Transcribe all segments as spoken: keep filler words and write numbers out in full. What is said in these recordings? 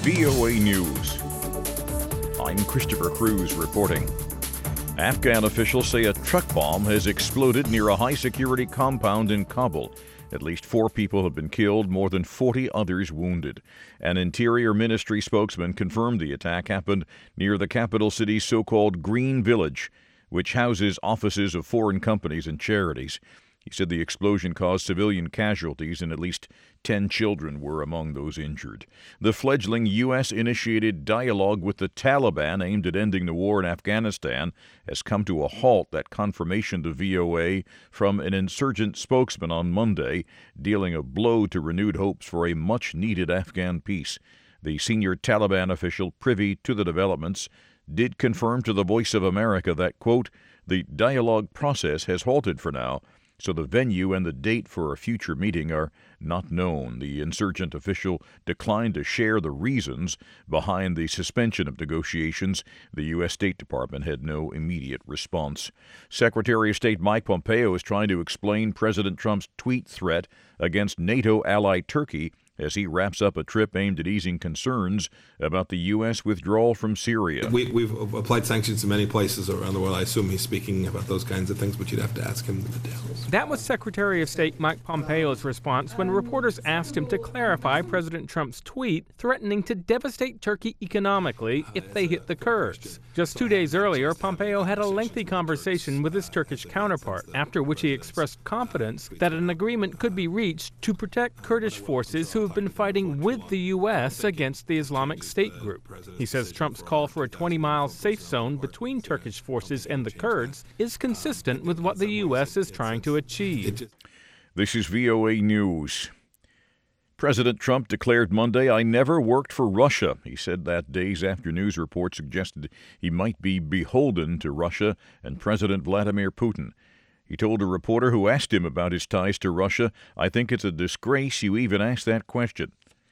V O A News. I'm Christopher Cruz reporting. Afghan officials say a truck bomb has exploded near a high-security compound in Kabul. At least four people have been killed, more than forty others wounded. An Interior Ministry spokesman confirmed the attack happened near the capital city's so-called Green Village, which houses offices of foreign companies and charities. He said the explosion caused civilian casualties and at least ten children were among those injured. The fledgling U S-initiated dialogue with the Taliban aimed at ending the war in Afghanistan has come to a halt, that confirmation to V O A from an insurgent spokesman on Monday, dealing a blow to renewed hopes for a much-needed Afghan peace. The senior Taliban official privy to the developments did confirm to the Voice of America that, quote, the dialogue process has halted for now, so the venue and the date for a future meeting are not known. The insurgent official declined to share the reasons behind the suspension of negotiations. The U S State Department had no immediate response. Secretary of State Mike Pompeo is trying to explain President Trump's tweet threat against NATO ally Turkey as he wraps up a trip aimed at easing concerns about the U S withdrawal from Syria. We, we've applied sanctions in many places around the world. I assume he's speaking about those kinds of things, but you'd have to ask him the details. That was Secretary of State Mike Pompeo's response when reporters asked him to clarify President Trump's tweet threatening to devastate Turkey economically if they hit the Kurds. Just two days earlier, Pompeo had a lengthy conversation with his Turkish counterpart, after which he expressed confidence that an agreement could be reached to protect Kurdish forces who have been fighting with the U S against the Islamic State group. He says Trump's call for a twenty-mile safe zone between Turkish forces and the Kurds is consistent with what the U S is trying to achieve. This is V O A News. President Trump declared Monday, I never worked for Russia. He said that days after news reports suggested he might be beholden to Russia and President Vladimir Putin. He told a reporter who asked him about his ties to Russia, I think it's a disgrace you even asked that question.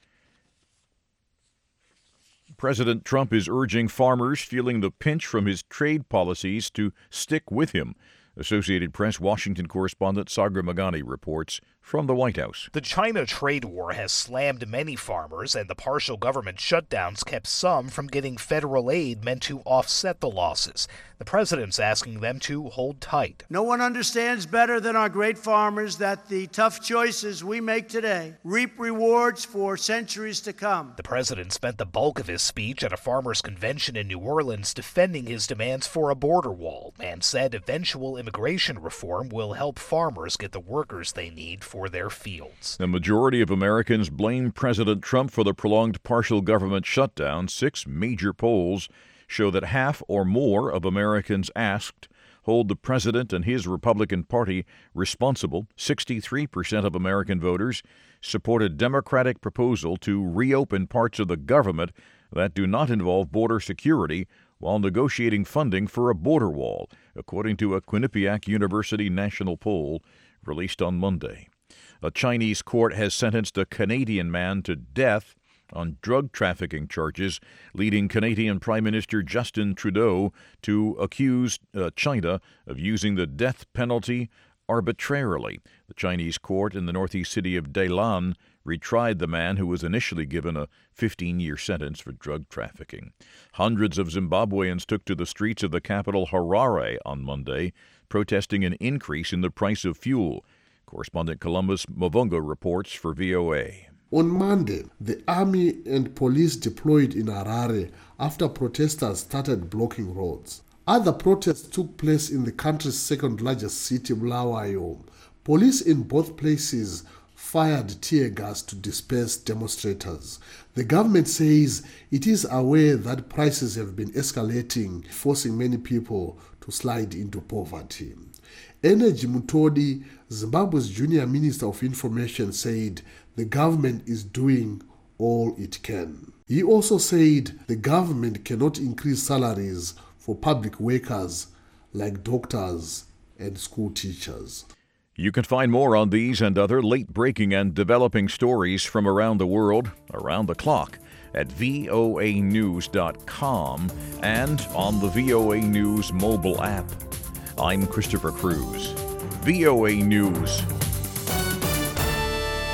President Trump is urging farmers feeling the pinch from his trade policies to stick with him. Associated Press Washington correspondent Sagar Meghani reports from the White House. The China trade war has slammed many farmers, and the partial government shutdowns kept some from getting federal aid meant to offset the losses. The president's asking them to hold tight. No one understands better than our great farmers that the tough choices we make today reap rewards for centuries to come. The president spent the bulk of his speech at a farmers' convention in New Orleans defending his demands for a border wall and said eventual immigration reform will help farmers get the workers they need for their fields. The majority of Americans blame President Trump for the prolonged partial government shutdown. Six major polls show that half or more of Americans asked hold the president and his Republican Party responsible. sixty-three percent of American voters support a Democratic proposal to reopen parts of the government that do not involve border security while negotiating funding for a border wall, according to a Quinnipiac University national poll released on Monday. A Chinese court has sentenced a Canadian man to death on drug trafficking charges, leading Canadian Prime Minister Justin Trudeau to accuse uh, China of using the death penalty arbitrarily. The Chinese court in the northeast city of Dalian retried the man who was initially given a fifteen-year sentence for drug trafficking. Hundreds of Zimbabweans took to the streets of the capital Harare on Monday, protesting an increase in the price of fuel. Correspondent Columbus Mavunga reports for V O A. On Monday, the army and police deployed in Harare after protesters started blocking roads. Other protests took place in the country's second-largest city, Bulawayo. Police in both places fired tear gas to disperse demonstrators. The government says it is aware that prices have been escalating, forcing many people to slide into poverty. Energy Mutodi, Zimbabwe's junior minister of information, said the government is doing all it can. He also said the government cannot increase salaries for public workers like doctors and school teachers. You can find more on these and other late-breaking and developing stories from around the world, around the clock, at V O A news dot com and on the V O A News mobile app. I'm Christopher Cruz. V O A News.